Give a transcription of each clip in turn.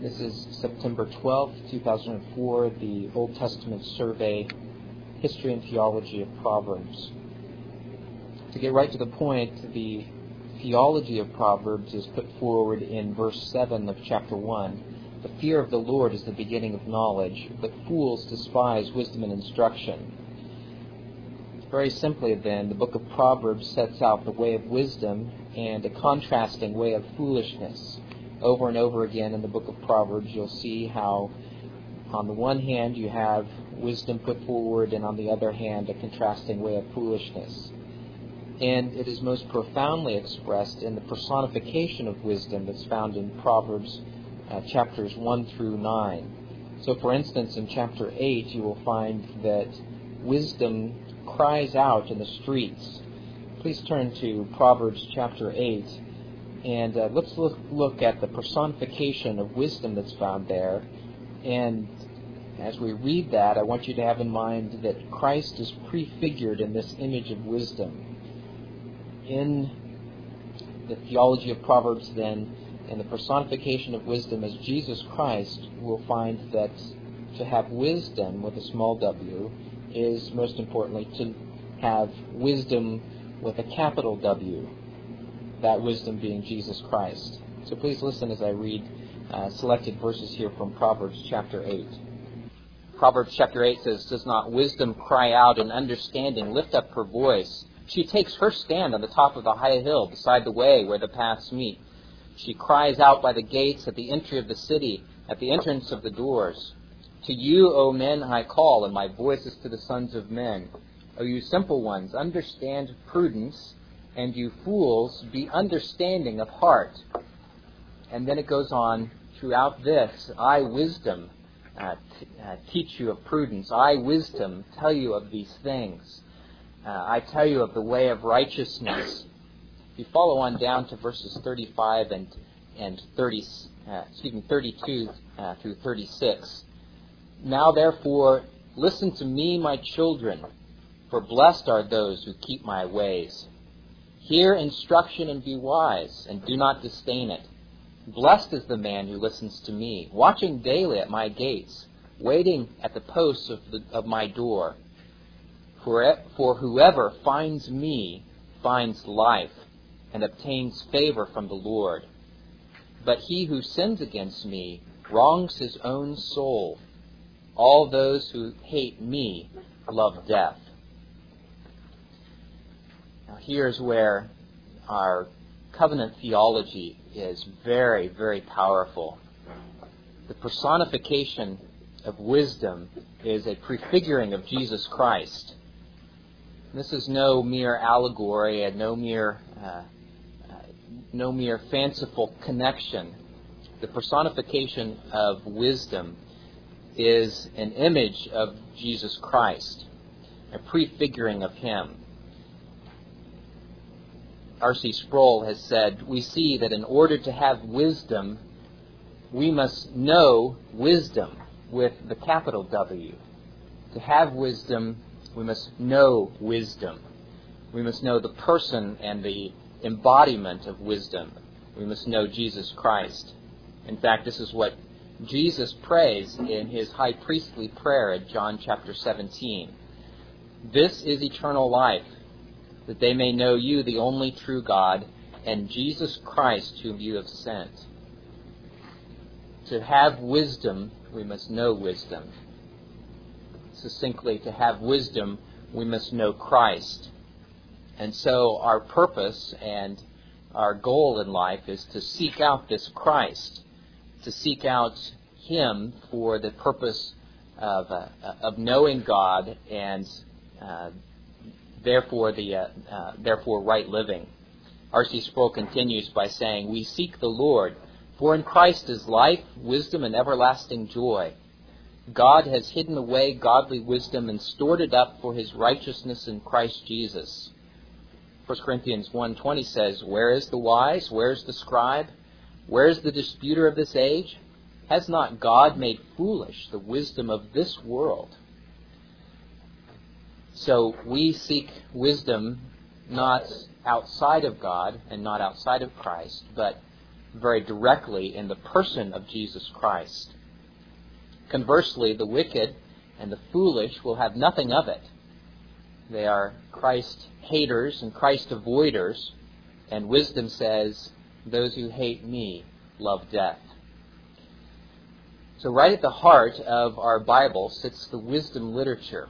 This is September 12th, 2004, the Old Testament Survey, History and Theology of Proverbs. To get right to the point, the theology of Proverbs is put forward in verse 7 of chapter 1. The fear of the Lord is the beginning of knowledge, but fools despise wisdom and instruction. Very simply then, the book of Proverbs sets out the way of wisdom and a contrasting way of foolishness. Over and over again in the book of Proverbs, you'll see how on the one hand you have wisdom put forward, and on the other hand a contrasting way of foolishness. And it is most profoundly expressed in the personification of wisdom that's found in Proverbs chapters 1 through 9. So for instance, in chapter 8 you will find that wisdom cries out in the streets. Please turn to Proverbs chapter 8. And let's look at the personification of wisdom that's found there. And as we read that, I want you to have in mind that Christ is prefigured in this image of wisdom. In the theology of Proverbs, then, in the personification of wisdom as Jesus Christ, we'll find that to have wisdom with a small w is, most importantly, to have wisdom with a capital W. That wisdom being Jesus Christ. So please listen as I read selected verses here from Proverbs chapter 8. Proverbs chapter 8 says, "Does not wisdom cry out, and understanding lift up her voice? She takes her stand on the top of the high hill, beside the way where the paths meet. She cries out by the gates, at the entry of the city, at the entrance of the doors. To you, O men, I call, and my voice is to the sons of men. O you simple ones, understand prudence, and you fools, be understanding of heart." And then it goes on throughout this, I, wisdom, teach you of prudence. I, wisdom, tell you of these things. I tell you of the way of righteousness. If you follow on down to verses 35 and 32 through 36. "Now therefore, listen to me, my children, for blessed are those who keep my ways. Hear instruction and be wise, and do not disdain it. Blessed is the man who listens to me, watching daily at my gates, waiting at the posts of my door. For whoever finds me finds life, and obtains favor from the Lord. But he who sins against me wrongs his own soul. All those who hate me love death." Now here's where our covenant theology is very, very powerful. The personification of wisdom is a prefiguring of Jesus Christ. This is no mere allegory and no mere fanciful connection. The personification of wisdom is an image of Jesus Christ, a prefiguring of Him. R.C. Sproul has said, "We see that in order to have wisdom, we must know wisdom with the capital W. To have wisdom, we must know wisdom. We must know the person and the embodiment of wisdom. We must know Jesus Christ." In fact, this is what Jesus prays in His high priestly prayer at John chapter 17. "This is eternal life, that they may know you, the only true God, and Jesus Christ whom you have sent." To have wisdom, we must know wisdom. Succinctly, to have wisdom, we must know Christ. And so our purpose and our goal in life is to seek out this Christ, to seek out Him for the purpose of knowing God and therefore right living. R.C. Sproul continues by saying, "We seek the Lord, for in Christ is life, wisdom, and everlasting joy. God has hidden away godly wisdom and stored it up for His righteousness in Christ Jesus." 1 Corinthians 1:20 says, "Where is the wise? Where is the scribe? Where is the disputer of this age? Has not God made foolish the wisdom of this world?" So we seek wisdom not outside of God and not outside of Christ, but very directly in the person of Jesus Christ. Conversely, the wicked and the foolish will have nothing of it. They are Christ haters and Christ avoiders, and wisdom says, those who hate me love death. So right at the heart of our Bible sits the wisdom literature.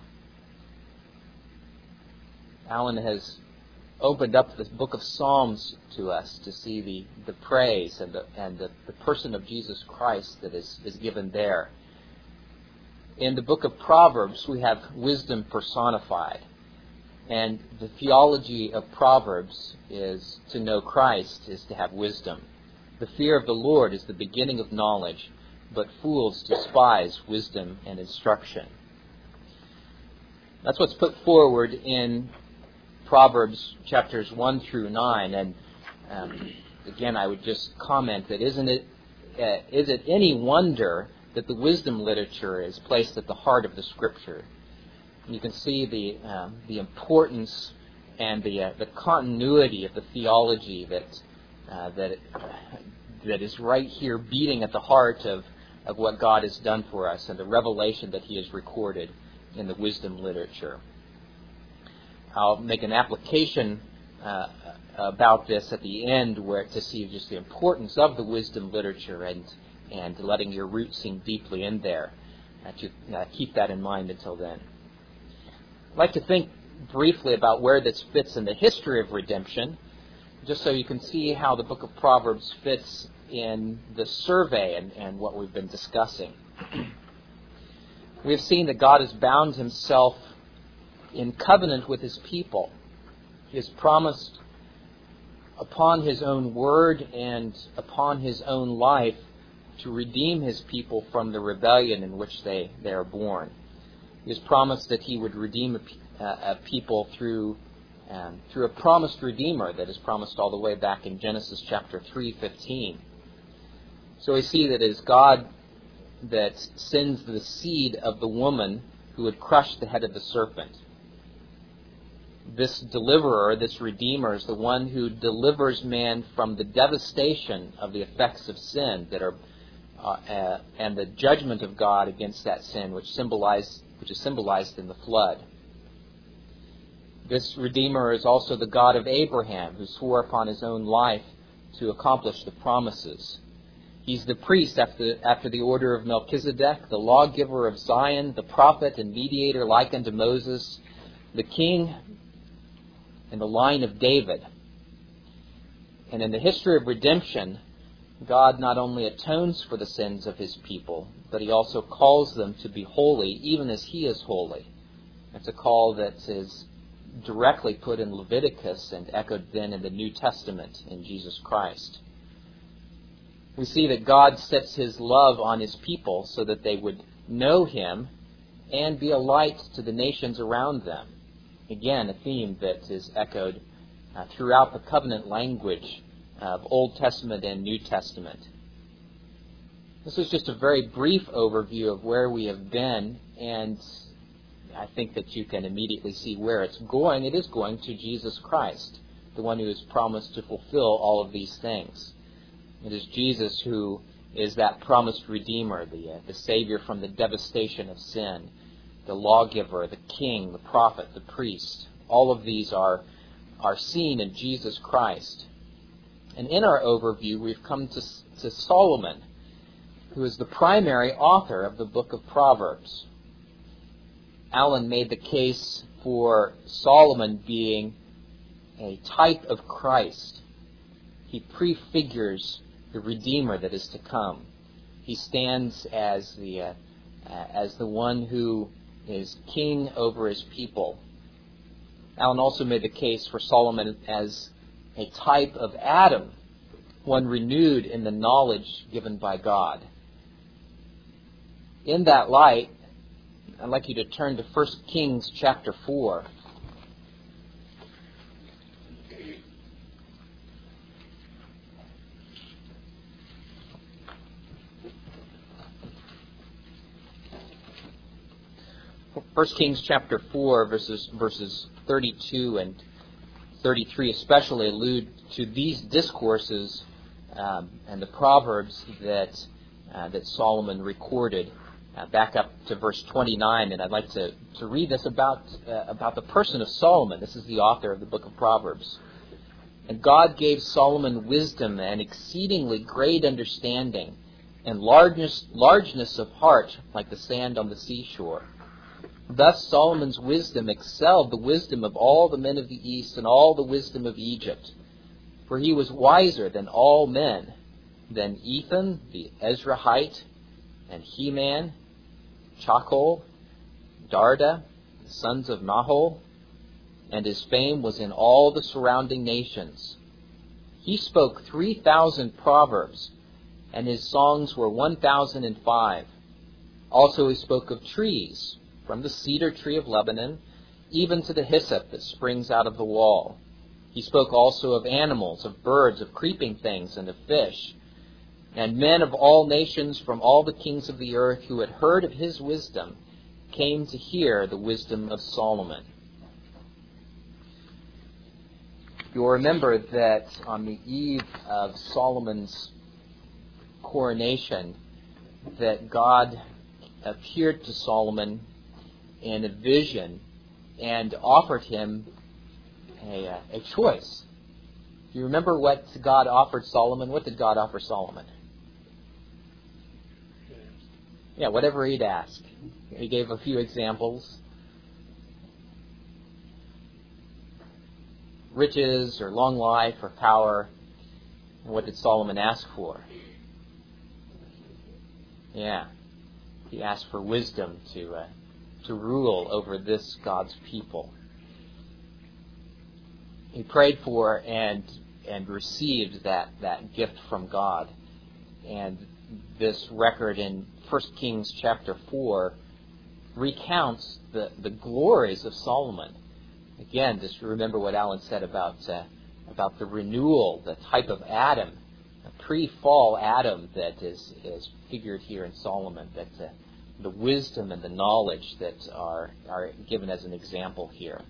Alan has opened up the book of Psalms to us to see the praise and the person of Jesus Christ that is given there. In the book of Proverbs, we have wisdom personified. And the theology of Proverbs is to know Christ is to have wisdom. The fear of the Lord is the beginning of knowledge, but fools despise wisdom and instruction. That's what's put forward in Proverbs chapters 1 through 9. And again, I would just comment that is it any wonder that the wisdom literature is placed at the heart of the Scripture? You can see the importance and the continuity of the theology that is right here beating at the heart of what God has done for us and the revelation that He has recorded in the wisdom literature. I'll make an application about this at the end where to see just the importance of the wisdom literature and letting your roots sink deeply in there. To keep that in mind until then. I'd like to think briefly about where this fits in the history of redemption, just so you can see how the book of Proverbs fits in the survey and what we've been discussing. We have seen that God has bound Himself in covenant with His people. He has promised upon His own word and upon His own life to redeem His people from the rebellion in which they are born. He has promised that He would redeem a people through a promised Redeemer that is promised all the way back in Genesis chapter 3:15. So we see that it is God that sends the seed of the woman who would crush the head of the serpent. This deliverer, this Redeemer, is the one who delivers man from the devastation of the effects of sin that are and the judgment of God against that sin, which is symbolized in the flood. This Redeemer is also the God of Abraham, who swore upon his own life to accomplish the promises. He's the priest after the order of Melchizedek, the lawgiver of Zion, the prophet and mediator like unto Moses, the king in the line of David. And in the history of redemption, God not only atones for the sins of His people, but He also calls them to be holy, even as He is holy. It's a call that is directly put in Leviticus and echoed then in the New Testament in Jesus Christ. We see that God sets His love on His people so that they would know Him and be a light to the nations around them. Again, a theme that is echoed throughout the covenant language of Old Testament and New Testament. This is just a very brief overview of where we have been, and I think that you can immediately see where it's going. It is going to Jesus Christ, the one who has promised to fulfill all of these things. It is Jesus who is that promised Redeemer, the Savior from the devastation of sin, the lawgiver, the king, the prophet, the priest. All of these are seen in Jesus Christ. And in our overview, we've come to Solomon, who is the primary author of the book of Proverbs. Alan made the case for Solomon being a type of Christ. He prefigures the Redeemer that is to come. He stands as the one who is king over his people. Alan also made the case for Solomon as a type of Adam, one renewed in the knowledge given by God. In that light, I'd like you to turn to 1 Kings chapter 4. First Kings chapter 4, verses 32 and 33 especially allude to these discourses and the Proverbs that Solomon recorded. Back up to verse 29, and I'd like to read this about the person of Solomon. This is the author of the book of Proverbs. And God gave Solomon wisdom and exceedingly great understanding, and largeness of heart like the sand on the seashore. Thus Solomon's wisdom excelled the wisdom of all the men of the east and all the wisdom of Egypt. For he was wiser than all men, than Ethan the Ezrahite, and Heman, Chachol, Darda, the sons of Nahol, and his fame was in all the surrounding nations. He spoke 3,000 proverbs, and his songs were 1,005. Also he spoke of trees, from the cedar tree of Lebanon, even to the hyssop that springs out of the wall. He spoke also of animals, of birds, of creeping things, and of fish. And men of all nations from all the kings of the earth who had heard of his wisdom came to hear the wisdom of Solomon. You'll remember that on the eve of Solomon's coronation, that God appeared to Solomon in a vision and offered him a choice. Do you remember what God offered Solomon? What did God offer Solomon? Yeah, whatever he'd ask. He gave a few examples. Riches or long life or power. And what did Solomon ask for? Yeah, he asked for wisdom to rule over this God's people. He prayed for and received that gift from God. And this record in 1 Kings chapter 4 recounts the glories of Solomon. Again, just remember what Alan said about the renewal, the type of Adam, a pre-fall Adam that is figured here in Solomon, that the wisdom and the knowledge that are given as an example here.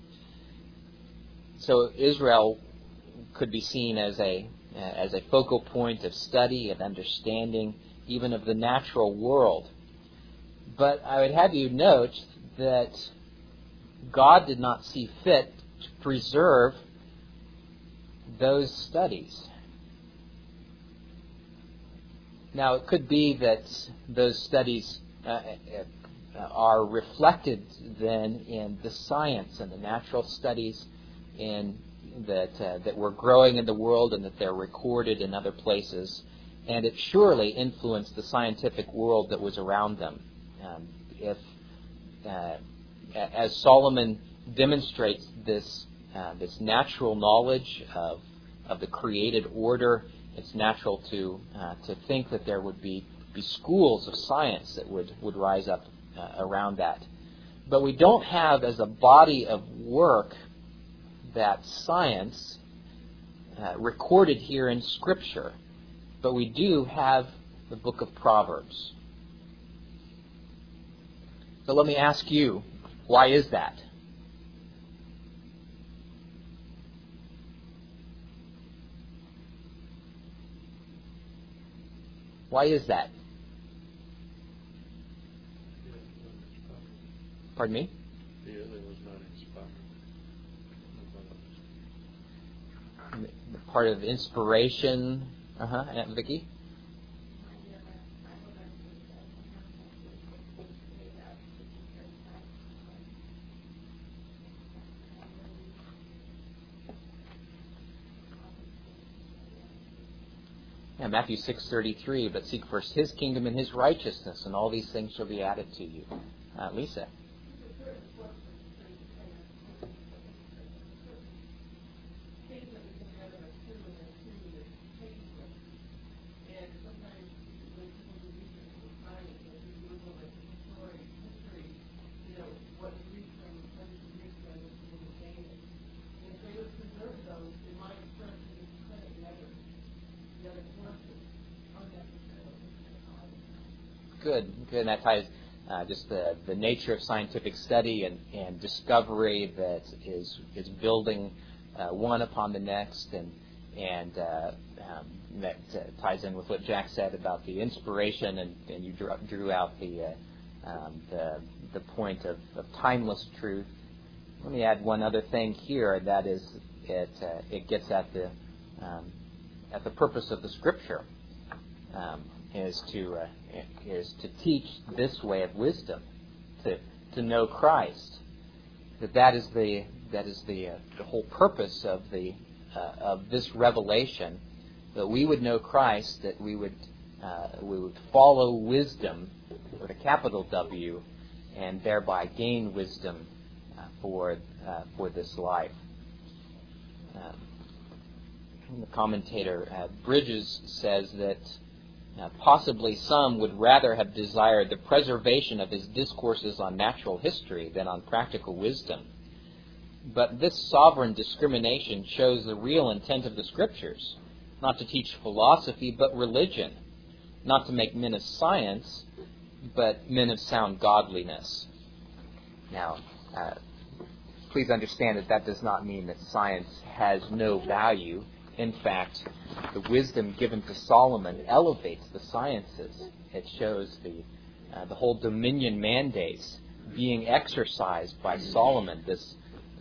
So Israel could be seen as a focal point of study and understanding, even of the natural world. But I would have you note that God did not see fit to preserve those studies. Now, it could be that those studies are reflected then in the science and the natural studies that were growing in the world and that they're recorded in other places. And it surely influenced the scientific world that was around them. As Solomon demonstrates this natural knowledge of the created order, it's natural to think that there would be schools of science that would rise up around that. But we don't have as a body of work that science recorded here in Scripture. But we do have the book of Proverbs. So let me ask you, why is that? Why is that? Pardon me? The other was not inspired. Part of inspiration. Aunt Vicki? Yeah, Matthew 6:33, but seek first His kingdom and His righteousness, and all these things shall be added to you. Lisa? Good. And that ties just the nature of scientific study and discovery that is building one upon the next, and that ties in with what Jack said about the inspiration, and you drew out the point of timeless truth. Let me add one other thing here, and that is it gets at the purpose of the Scripture, is to teach this way of wisdom, to know Christ. That is the whole purpose of this revelation, that we would know Christ, that we would follow wisdom with a capital W, and thereby gain wisdom for this life. The commentator Bridges says that possibly some would rather have desired the preservation of his discourses on natural history than on practical wisdom. But this sovereign discrimination shows the real intent of the Scriptures, not to teach philosophy but religion, not to make men of science but men of sound godliness. Now, please understand that does not mean that science has no value. In fact, the wisdom given to Solomon elevates the sciences. It shows the whole dominion mandates being exercised by Solomon, this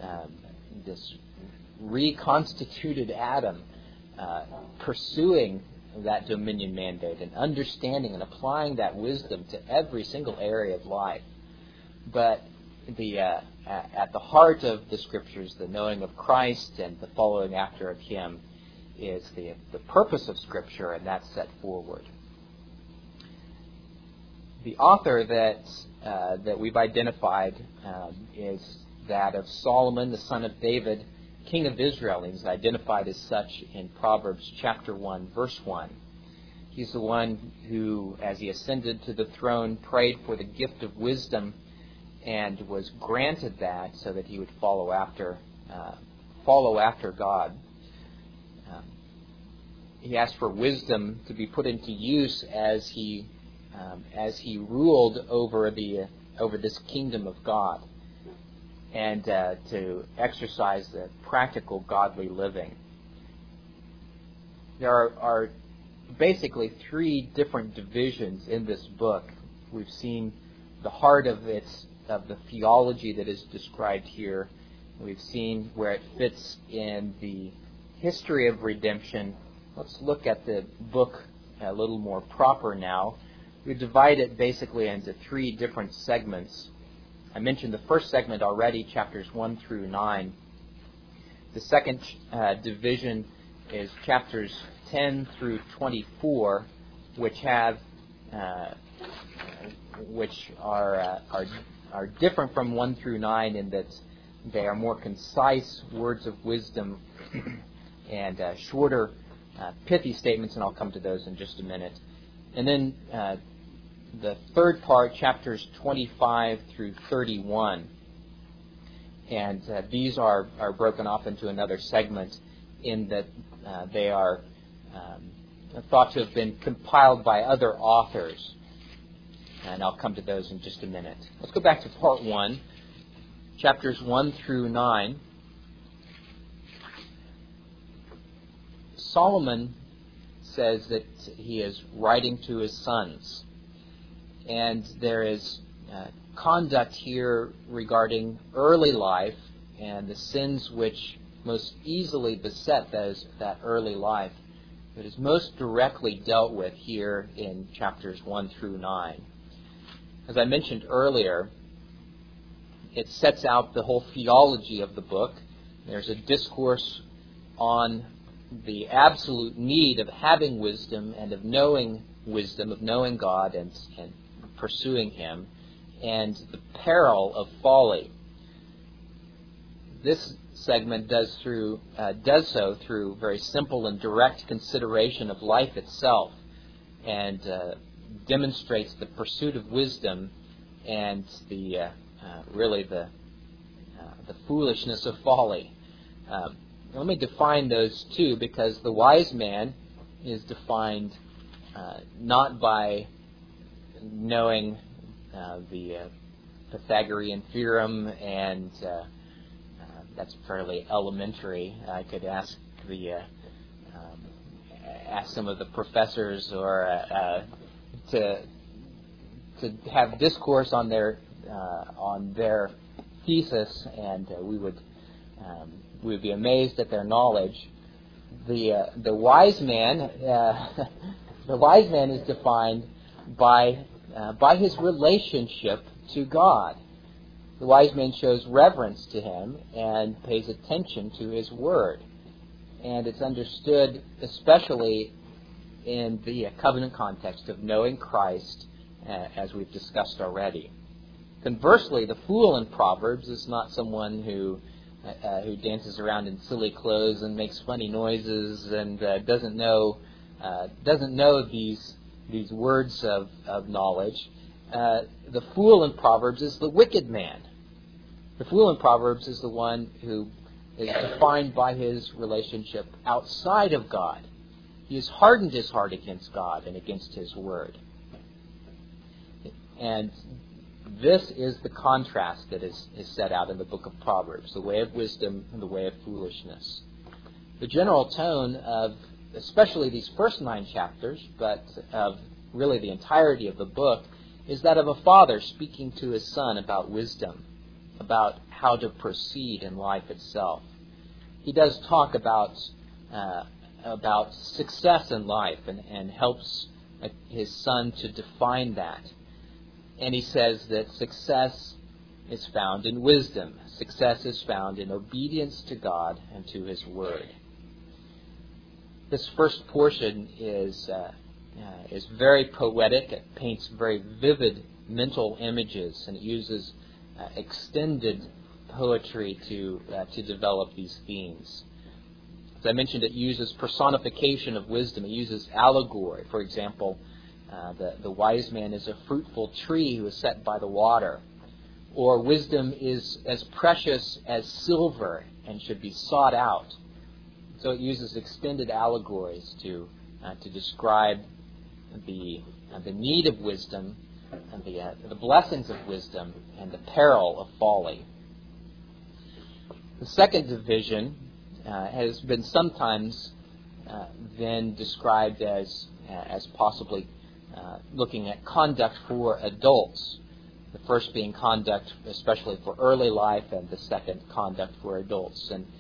reconstituted Adam, pursuing that dominion mandate and understanding and applying that wisdom to every single area of life. But at the heart of the Scriptures, the knowing of Christ and the following after of Him, is the purpose of Scripture, and that's set forward. The author that we've identified is that of Solomon, the son of David, king of Israel. He's identified as such in Proverbs chapter 1, verse 1. He's the one who, as he ascended to the throne, prayed for the gift of wisdom and was granted that so that he would follow after God. He asked for wisdom to be put into use as he ruled over this kingdom of God, and to exercise the practical godly living. There are basically three different divisions in this book. We've seen the heart of the theology that is described here. We've seen where it fits in the history of redemption. Let's look at the book a little more proper now. We divide it basically into three different segments. I mentioned the first segment already, chapters 1 through 9. The second division is chapters 10 through 24, which are different from 1 through 9 in that they are more concise words of wisdom and shorter, pithy statements, and I'll come to those in just a minute. And then the third part, chapters 25 through 31. And these are broken off into another segment in that they are thought to have been compiled by other authors. And I'll come to those in just a minute. Let's go back to part 1, chapters 1 through 9. Solomon says that he is writing to his sons. And there is conduct here regarding early life and the sins which most easily beset that early life that is most directly dealt with here in chapters 1 through 9. As I mentioned earlier, it sets out the whole theology of the book. There's a discourse on the absolute need of having wisdom and of knowing wisdom, of knowing God and pursuing Him, and the peril of folly. This segment does so through very simple and direct consideration of life itself, and demonstrates the pursuit of wisdom and the foolishness of folly. Let me define those two, because the wise man is defined not by knowing the Pythagorean theorem, and ask some of the professors or to have discourse on their thesis, and we would be amazed at their knowledge. The wise man the wise man is defined by his relationship to God. The wise man shows reverence to Him and pays attention to His Word. And it's understood especially in the covenant context of knowing Christ, as we've discussed already. Conversely, the fool in Proverbs is not someone who dances around in silly clothes and makes funny noises and doesn't know these words of knowledge. The fool in Proverbs is the wicked man. The fool in Proverbs is the one who is defined by his relationship outside of God. He has hardened his heart against God and against His Word. And this is the contrast that is set out in the book of Proverbs, the way of wisdom and the way of foolishness. The general tone of especially these first 9 chapters, but of really the entirety of the book, is that of a father speaking to his son about wisdom, about how to proceed in life itself. He does talk about success in life and helps his son to define that. And he says that success is found in wisdom. Success is found in obedience to God and to His Word. This first portion is very poetic. It paints very vivid mental images, and it uses extended poetry to develop these themes. As I mentioned, it uses personification of wisdom. It uses allegory. For example, the wise man is a fruitful tree who is set by the water. Or wisdom is as precious as silver and should be sought out. So it uses extended allegories to describe the need of wisdom and the blessings of wisdom and the peril of folly. The second division has been sometimes then described as possibly looking at conduct for adults. The first being conduct, especially for early life, and the second, conduct for adults. And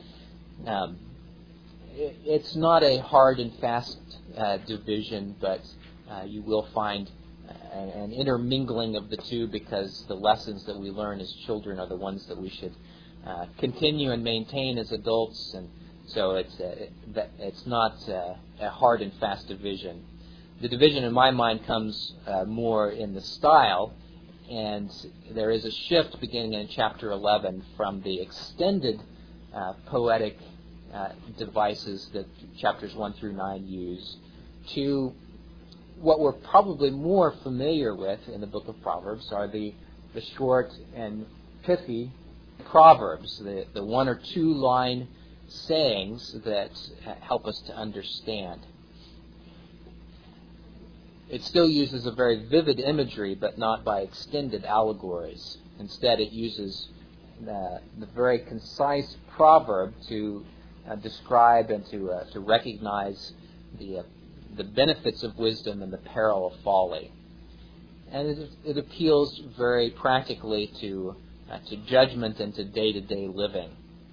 it's not a hard and fast division, but you will find an intermingling of the two, because the lessons that we learn as children are the ones that we should continue and maintain as adults, and so it's not a hard and fast division. The division in my mind comes more in the style, and there is a shift beginning in chapter 11 from the extended poetic devices that chapters 1 through 9 use to what we're probably more familiar with in the book of Proverbs are the short and pithy proverbs, the 1 or 2 line sayings that help us to understand. It still uses a very vivid imagery, but not by extended allegories. Instead, it uses the very concise proverb to describe and to recognize the benefits of wisdom and the peril of folly. And it appeals very practically to judgment and to day-to-day living.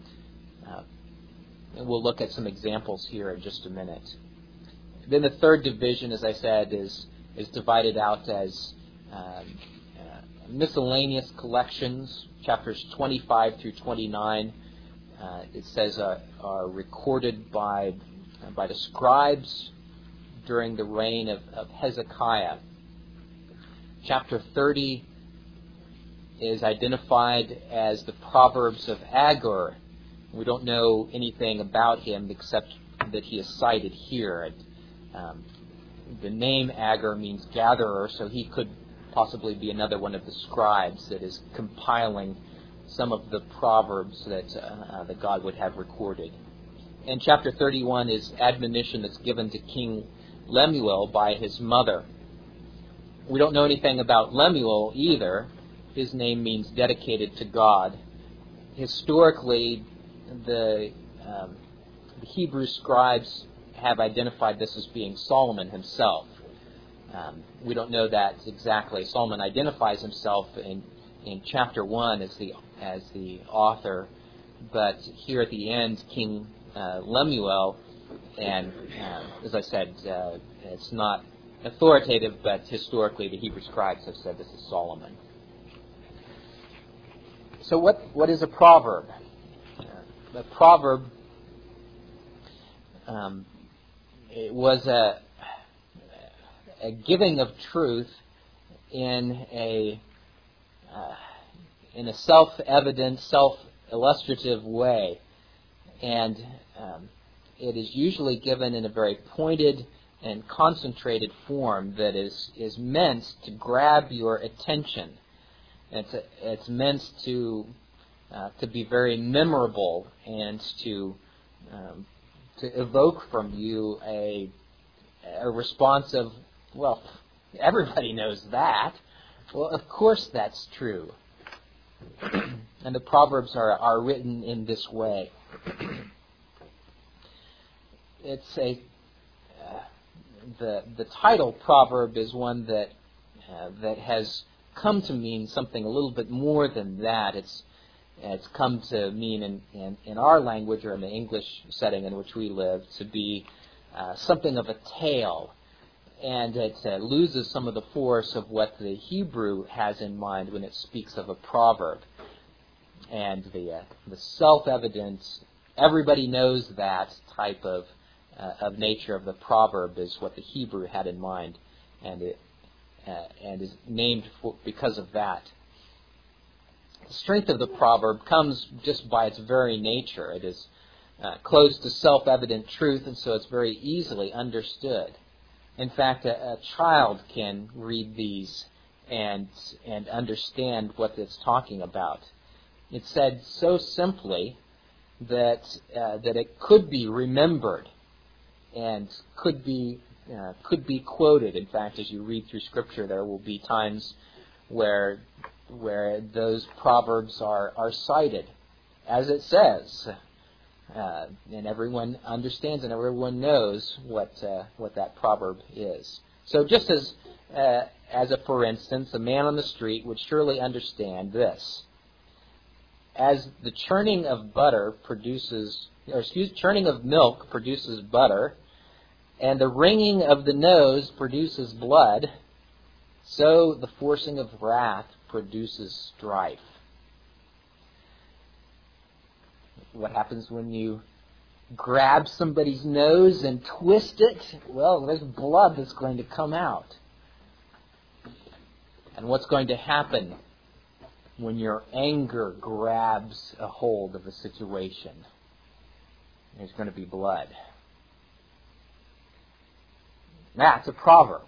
And we'll look at some examples here in just a minute. Then the third division, as I said, is divided out as miscellaneous collections. Chapters 25 through 29, it says, are recorded by the scribes during the reign of Hezekiah. Chapter 30 is identified as the Proverbs of Agur. We don't know anything about him except that he is cited here. The name Agur means gatherer, so he could possibly be another one of the scribes that is compiling some of the proverbs that God would have recorded. And chapter 31 is admonition that's given to King Lemuel by his mother. We don't know anything about Lemuel either. His name means dedicated to God. Historically, the Hebrew scribes have identified this as being Solomon himself. We don't know that exactly. Solomon identifies himself in chapter 1 as the author, but here at the end, King Lemuel, and as I said, it's not authoritative, but historically the Hebrew scribes have said this is Solomon. So what is a proverb? A proverb it was a giving of truth in a self-evident, self-illustrative way, and it is usually given in a very pointed and concentrated form that is meant to grab your attention. It's meant to be very memorable and to evoke from you a response of, well, everybody knows that. Well, of course that's true. And the Proverbs are written in this way. It's the title proverb is one that has come to mean something a little bit more than that. It's come to mean in our language, or in the English setting in which we live, to be something of a tale, and it loses some of the force of what the Hebrew has in mind when it speaks of a proverb. And the self-evident, everybody knows that type of nature of the proverb is what the Hebrew had in mind, and is named because of that. The strength of the proverb comes just by its very nature. It is close to self-evident truth, and so it's very easily understood. In fact, a child can read these and understand what it's talking about. It's said so simply that it could be remembered and could be quoted. In fact, as you read through Scripture, there will be times where those proverbs are cited, as it says, and everyone understands and everyone knows what that proverb is. So, just as a for instance, a man on the street would surely understand this: as the churning of milk produces butter, and the wringing of the nose produces blood, so the forcing of wrath produces strife. What happens when you grab somebody's nose and twist it? Well, there's blood that's going to come out. And what's going to happen when your anger grabs a hold of a situation? There's going to be blood. That's a proverb.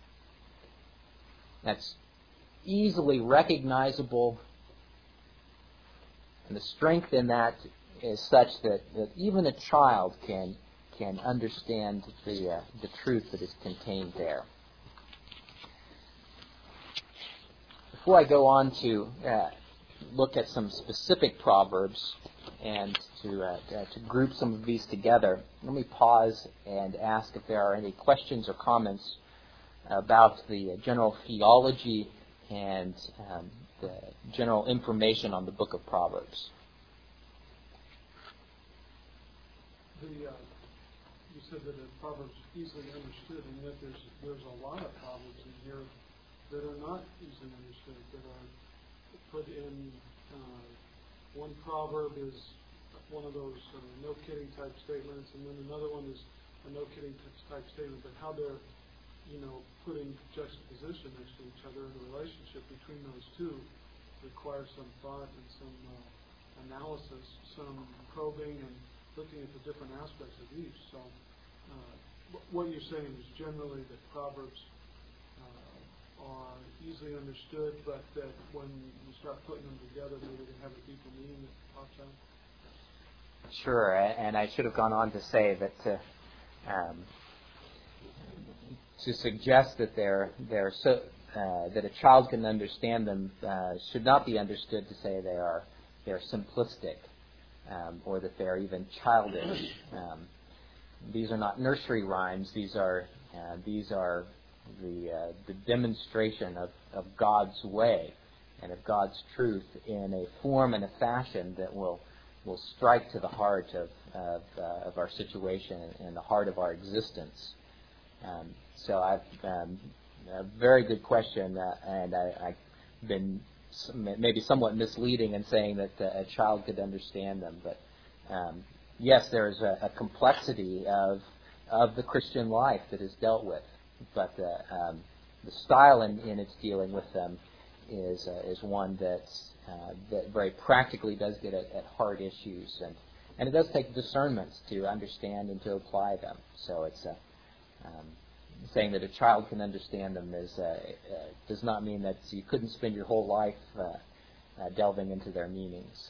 That's easily recognizable, and the strength in that is such that even a child can understand the truth that is contained there. Before I go on to look at some specific proverbs and to group some of these together, let me pause and ask if there are any questions or comments about the general theology and the general information on the book of Proverbs. You said that the Proverbs easily understood, and yet there's a lot of Proverbs in here that are not easily understood, that are put in. One proverb is one of those no kidding type statements, and then another one is a no kidding type statement, but how they're put in juxtaposition next to each other, and the relationship between those two requires some thought and some analysis, some probing, and looking at the different aspects of each. So what you're saying is generally that Proverbs are easily understood, but that when you start putting them together, maybe they have a deeper meaning that pops out? Sure, and I should have gone on to say that to suggest that they're so that a child can understand them should not be understood to say they're simplistic or that they're even childish. not nursery rhymes. These are the demonstration of God's way and of God's truth in a form and a fashion that will strike to the heart of our situation and the heart of our existence. So I've a very good question, and I've been maybe somewhat misleading in saying that a child could understand them. But yes, there's a complexity of the Christian life that is dealt with, but the style in its dealing with them is one that very practically does get at hard issues, and it does take discernments to understand and to apply them. So it's saying that a child can understand them does not mean that you couldn't spend your whole life delving into their meanings.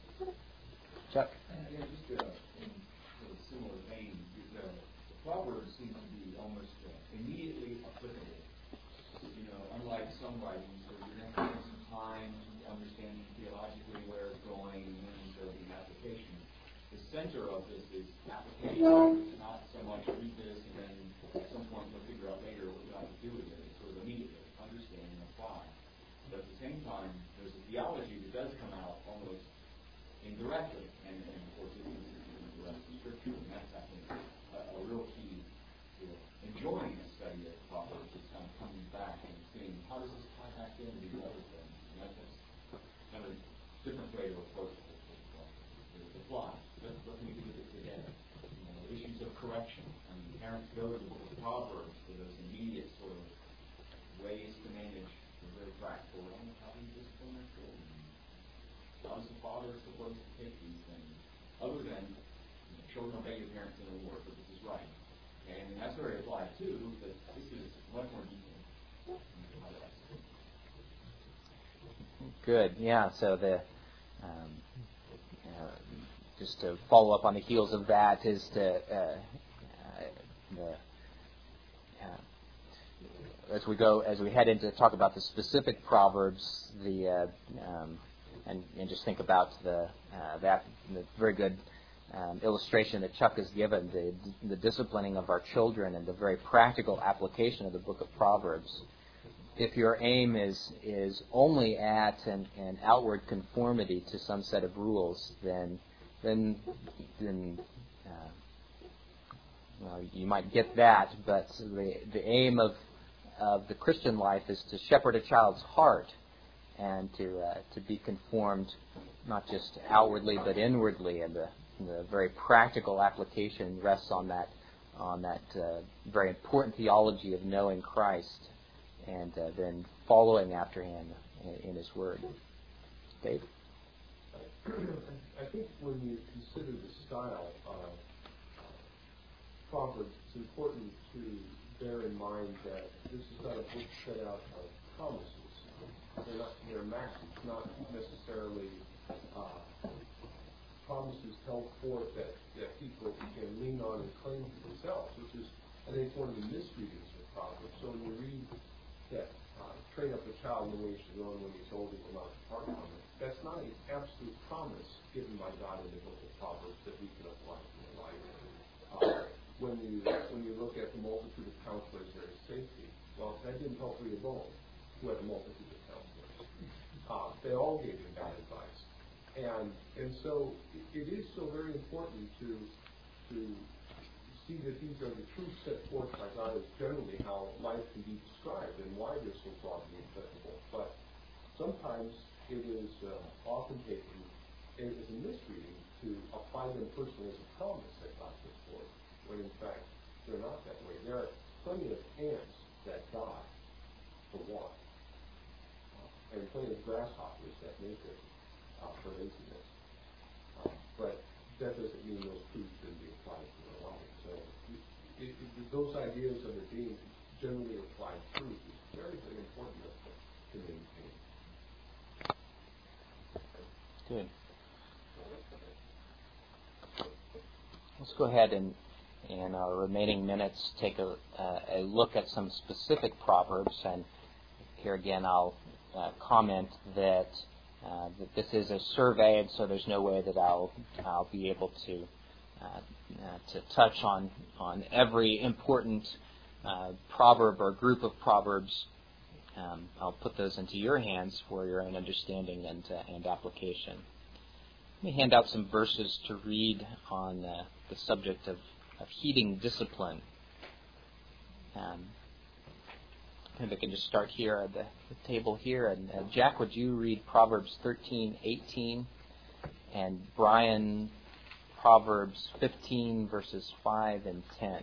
Chuck? Yeah, just in a similar vein, the Proverbs seem to be almost immediately applicable. Unlike some writings where you're going to spend some time understanding theologically where it's going and then there'll be an application. The center of this is application. It's not so much read this and then at some point you'll figure out later what you have to do with it. It's sort of immediately understand and apply. But at the same time, there's a theology that does come out almost indirectly, and of course it is in the rest of Scripture, and that's, I think, a real key to enjoying a study of Proverbs. It's kind of coming back and seeing how does this tie back in to the other things. And that's kind of a different way to approach it. The fly. Let me do it today. Issues of correction. I mean, parents go to the book of Proverbs for those immediate sort of ways to manage the very practical. How do you discipline their children? How is the father supposed to take these things? Other than children obey your parents in the Lord, but this is right. And that's where it applies too, but this is much more detailed. Good. Yeah. So just to follow up on the heels of that is as we head into talk about the specific proverbs, and just think about the very good illustration that Chuck has given, the disciplining of our children and the very practical application of the book of Proverbs. If your aim is only at an outward conformity to some set of rules, then you might get that, but the aim of the Christian life is to shepherd a child's heart and to be conformed not just outwardly but inwardly, and the very practical application rests on that very important theology of knowing Christ and then following after Him in His Word. Dave? I think when you consider the style of Proverbs, it's important to bear in mind that this is not a book set out of promises. They're maxims, not necessarily promises held forth that people can lean on and claim for themselves, which is, I think, one of the misreadings of Proverbs. So when you read that train up a child in the way he should go, and when he's old, he will not depart from it, that's not an absolute promise given by God in the book of Proverbs that we can apply to our life. When you look at the multitude of counselors, there is safety. Well, that didn't help Rehoboam, who had a multitude of counselors. They all gave him bad advice. And so it is so very important to see that these are the truths set forth by God as generally how life can be described and why they're so broadly applicable. But sometimes it is often taken as a misreading to apply them personally as a promise that God puts forth, when in fact they're not that way. There are plenty of ants that die for want, and plenty of grasshoppers that make it for laziness. But that doesn't mean those truths can be applied to their life. So those ideas of it being generally applied truth is very, very important to maintain. Good. Let's go ahead and in our remaining minutes take a look at some specific proverbs. And here again I'll comment that this is a survey, and so there's no way that I'll be able to to touch on every important proverb or group of proverbs. I'll put those into your hands for your own understanding and application. Let me hand out some verses to read on the subject of heeding discipline. Maybe I can just start here at the table here. And Jack, would you read Proverbs 13:18, and Brian, Proverbs 15, verses 5 and 10.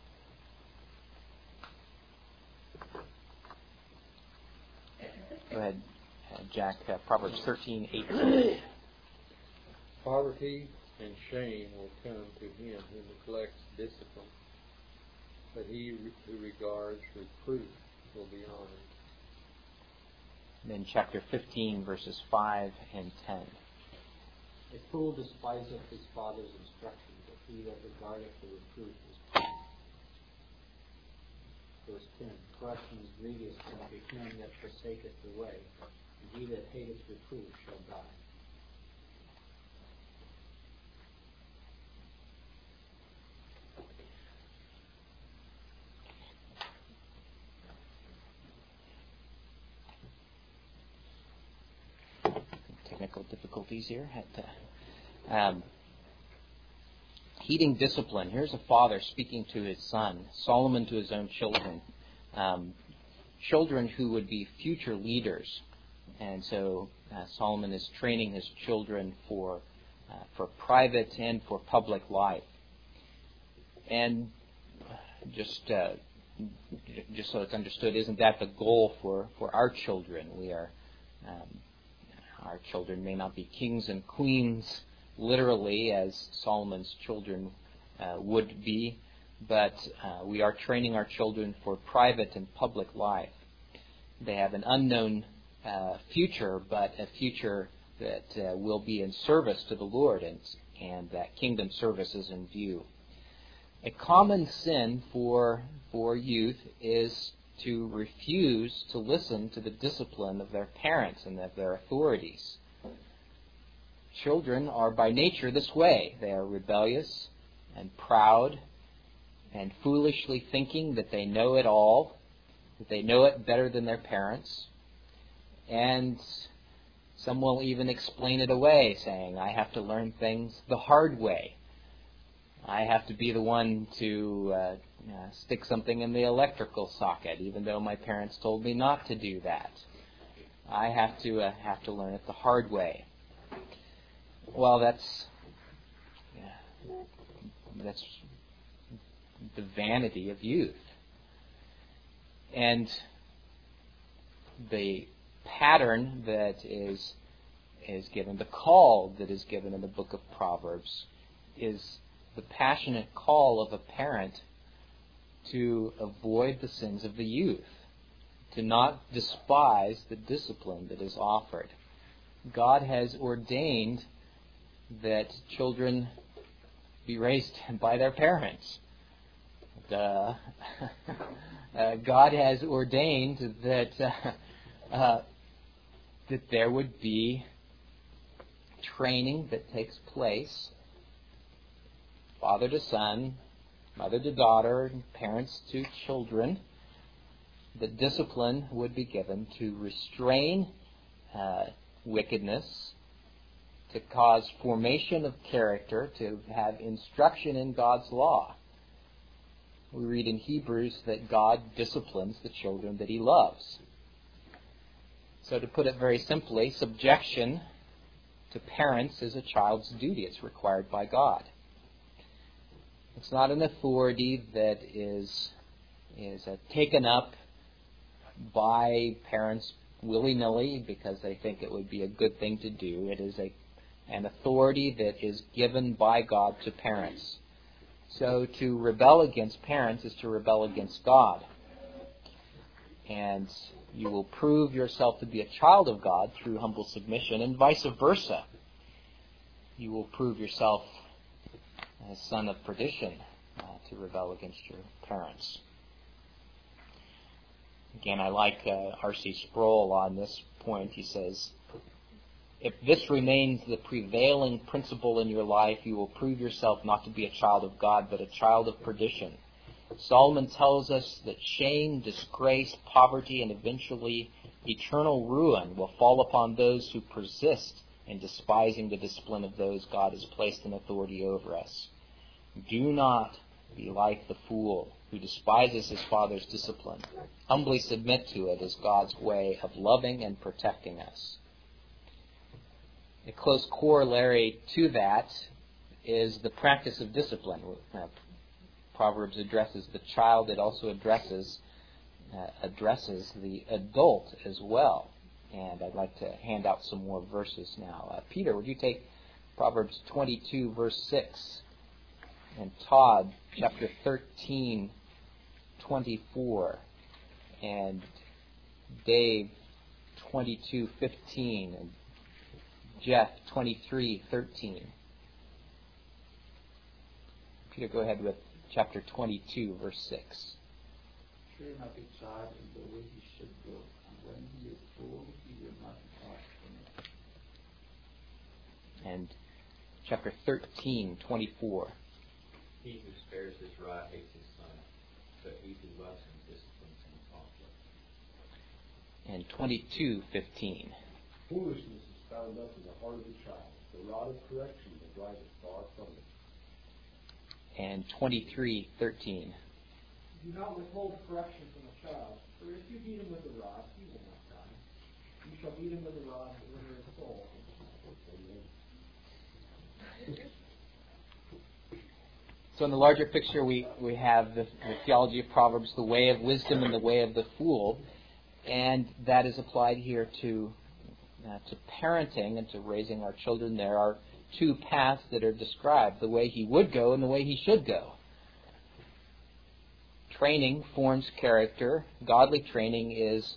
Go ahead, Jack, Proverbs 13:18. Poverty and shame will come to him who neglects discipline, but he who regards reproof will be honored. And then chapter 15, verses 5 and 10. A fool despiseth his father's instruction, but he that regardeth the reproof is pleased. Verse 10. Correction is grievous unto him that forsaketh the way, and he that hateth reproof shall die. Technical difficulties here. Heeding discipline. Here's a father speaking to his son, Solomon to his own children. Children who would be future leaders. And so Solomon is training his children for private and for public life. And just so it's understood, isn't that the goal for our children? Our children may not be kings and queens, literally, as Solomon's children would be, but we are training our children for private and public life. They have an unknown future, but a future that will be in service to the Lord, and that kingdom service is in view. A common sin for youth is to refuse to listen to the discipline of their parents and of their authorities. Children are by nature this way. They are rebellious and proud and foolishly thinking that they know it all, that they know it better than their parents. And some will even explain it away, saying, I have to learn things the hard way. I have to be the one to stick something in the electrical socket, even though my parents told me not to do that. I have to learn it the hard way. Well, that's the vanity of youth, and the pattern that is given, the call that is given in the book of Proverbs, is the passionate call of a parent to avoid the sins of the youth, to not despise the discipline that is offered. God has ordained that children be raised by their parents. God has ordained that there would be training that takes place, father to son, mother to daughter, parents to children. The discipline would be given to restrain wickedness, to cause formation of character, to have instruction in God's law. We read in Hebrews that God disciplines the children that He loves. So to put it very simply, subjection to parents is a child's duty. It's required by God. It's not an authority that is taken up by parents willy-nilly because they think it would be a good thing to do. It is an authority that is given by God to parents. So to rebel against parents is to rebel against God. And you will prove yourself to be a child of God through humble submission, and vice versa. You will prove yourself a son of perdition to rebel against your parents. Again, I like R.C. Sproul on this point. He says, If this remains the prevailing principle in your life, you will prove yourself not to be a child of God, but a child of perdition. Solomon tells us that shame, disgrace, poverty, and eventually eternal ruin will fall upon those who persist in despising the discipline of those God has placed in authority over us. Do not be like the fool who despises his father's discipline. Humbly submit to it as God's way of loving and protecting us. A close corollary to that is the practice of discipline. Proverbs addresses the child. It also addresses the adult as well. And I'd like to hand out some more verses now. Peter, would you take Proverbs 22, verse 6? And Todd, chapter 13, 24. And Dave, 22, 15. And Jeff, 23, 13. Peter, go ahead with chapter 22, verse 6. Train up a child in the way he should go, and when he is old, he will not depart from it. And chapter 13, 24. He who spares his rod hates his son, but he who loves him disciplines him promptly. And 22, 15. Foolishness is found up in the heart of the child. The rod of correction will drive it far from it. And 23, 13. Do not withhold correction from a child, for if you beat him with a rod, he will not die. You shall beat him with a rod when he is old. So in the larger picture, we have the theology of Proverbs, the way of wisdom and the way of the fool, and that is applied here to parenting and to raising our children. There are two paths that are described, the way he would go and the way he should go. Training forms character. Godly training is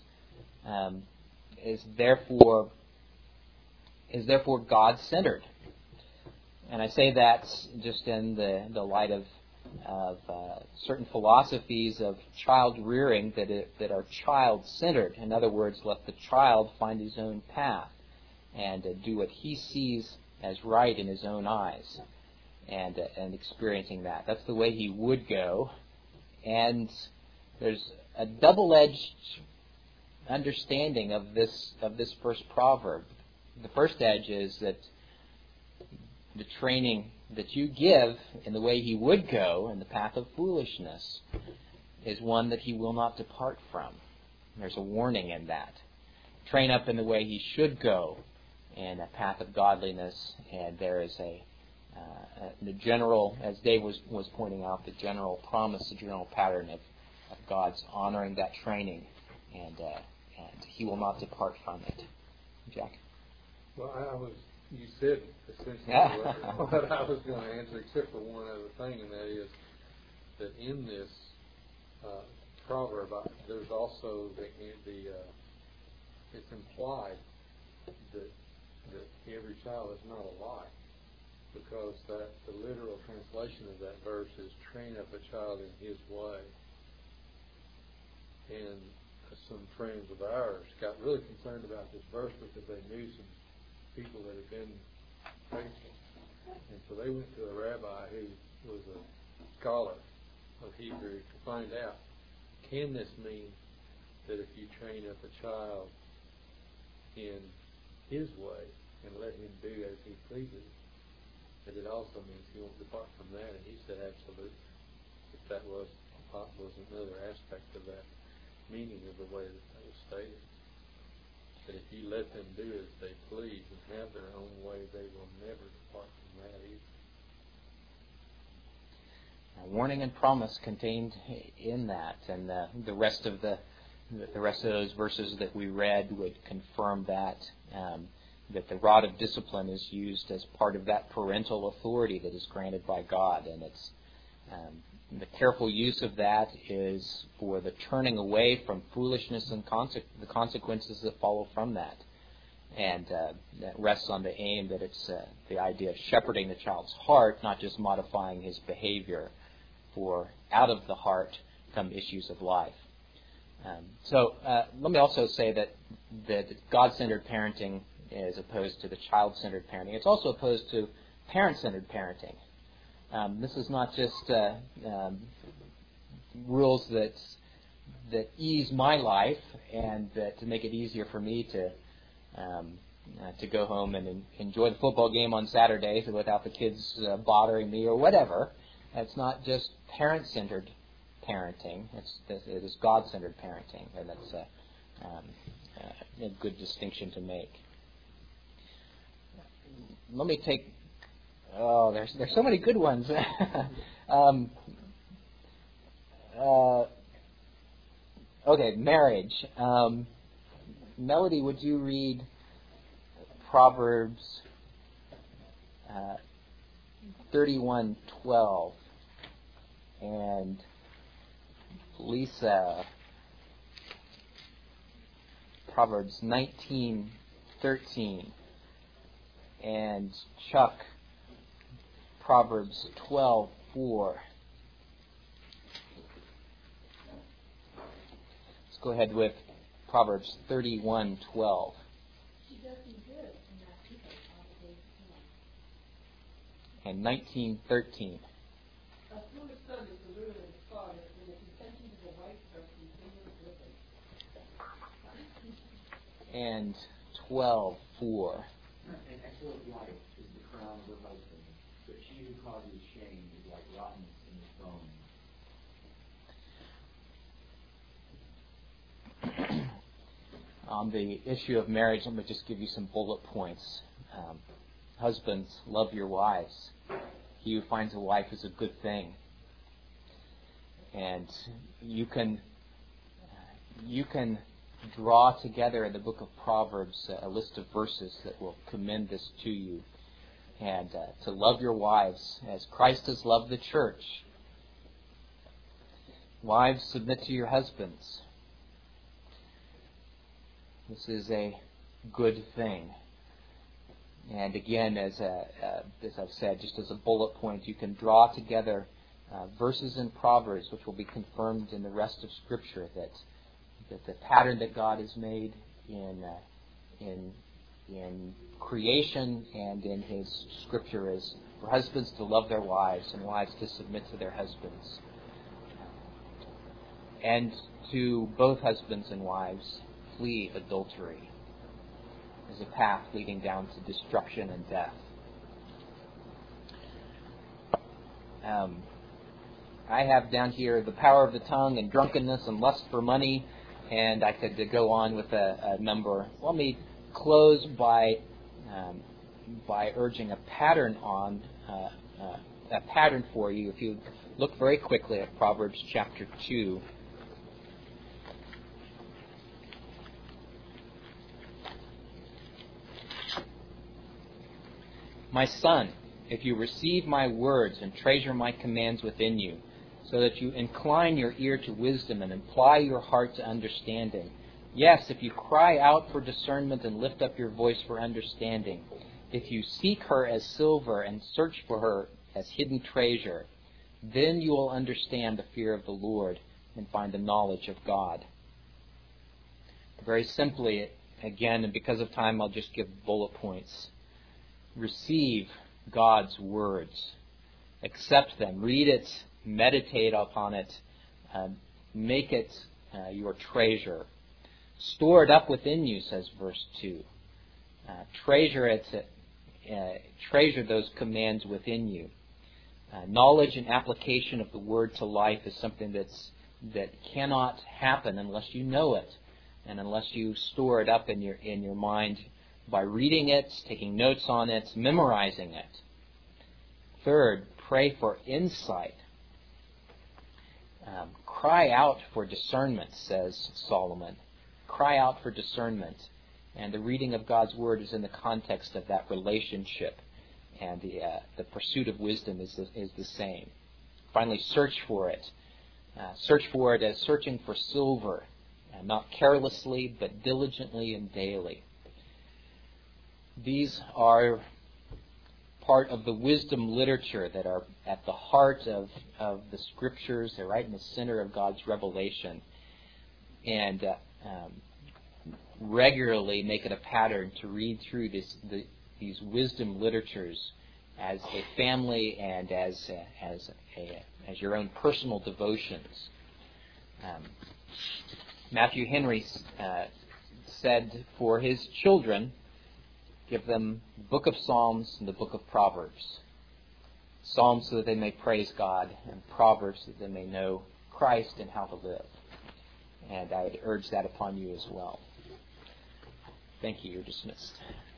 therefore God-centered. And I say that just in the light of certain philosophies of child rearing that are child-centered. In other words, let the child find his own path and do what he sees as right in his own eyes, and experiencing that. That's the way he would go. And there's a double-edged understanding of this first proverb. The first edge is that the training that you give in the way he would go, in the path of foolishness, is one that he will not depart from. There's a warning in that. Train up in the way he should go, in a path of godliness, and there is the general, as Dave was pointing out, the general promise, the general pattern of God's honoring that training, and he will not depart from it. Jack? Well, you said essentially what I was going to answer, except for one other thing, and that is that in this proverb, there's also it's implied that every child is not alike, because the literal translation of that verse is train up a child in his way. And some friends of ours got really concerned about this verse because they knew some people that had been faithful. And so they went to a rabbi who was a scholar of Hebrew to find out, can this mean that if you train up a child in his way and let him do as he pleases, that it also means he won't depart from that? And he said absolutely. If that was another aspect of that meaning of the way that that was stated. That if you let them do as they please and have their own way, they will never depart from that either. Warning and promise contained in that, and the rest of those verses that we read would confirm that the rod of discipline is used as part of that parental authority that is granted by God, and it's the careful use of that is for the turning away from foolishness and the consequences that follow from that. And that rests on the aim that it's the idea of shepherding the child's heart, not just modifying his behavior, for out of the heart come issues of life. So let me also say that God-centered parenting as opposed to the child-centered parenting. It's also opposed to parent-centered parenting. This is not just rules that ease my life and that to make it easier for me to go home and enjoy the football game on Saturdays without the kids bothering me or whatever. It's not just parent-centered parenting. It is God-centered parenting, and that's a good distinction to make. Let me take. Oh, there's so many good ones. Okay, marriage. Melody, would you read Proverbs 31:12, and Lisa Proverbs 19:13, and Chuck Proverbs 12:4. Let's go ahead with Proverbs 31:12. And 19:13. And 12:4. An excellent wife is the crown of her husband, but she who causes shame is like rottenness in his bones. On the issue of marriage, let me just give you some bullet points. Husbands, love your wives. He who finds a wife is a good thing. And you can draw together in the book of Proverbs a list of verses that will commend this to you. And to love your wives as Christ has loved the church. Wives, submit to your husbands. This is a good thing. And again, as I've said, just as a bullet point, you can draw together verses in Proverbs which will be confirmed in the rest of Scripture that the pattern that God has made in creation and in His Scripture is for husbands to love their wives and wives to submit to their husbands. And to both husbands and wives, flee adultery as a path leading down to destruction and death. I have down here the power of the tongue and drunkenness and lust for money, and I could go on with a number. Let me close by urging a pattern for you. If you look very quickly at Proverbs chapter 2. My son, if you receive my words and treasure my commands within you, so that you incline your ear to wisdom and apply your heart to understanding. Yes, if you cry out for discernment and lift up your voice for understanding, if you seek her as silver and search for her as hidden treasure, then you will understand the fear of the Lord and find the knowledge of God. Very simply, again, and because of time, I'll just give bullet points. Receive God's words. Accept them. Read it. Meditate upon it. Make it your treasure. Store it up within you, says verse 2. Treasure it. Treasure those commands within you. Knowledge and application of the word to life is something that cannot happen unless you know it, and unless you store it up in your mind by reading it, taking notes on it, memorizing it. Third, pray for insight. Cry out for discernment, says Solomon. Cry out for discernment. And the reading of God's Word is in the context of that relationship. And the pursuit of wisdom is the same. Finally, search for it. Search for it as searching for silver, not carelessly, but diligently and daily. These are part of the wisdom literature that are at the heart of the Scriptures. They're right in the center of God's revelation. And regularly make it a pattern to read through these wisdom literatures as a family and as your own personal devotions. Matthew Henry said for his children, give them the book of Psalms and the book of Proverbs. Psalms so that they may praise God, and Proverbs so that they may know Christ and how to live. And I would urge that upon you as well. Thank you. You're dismissed.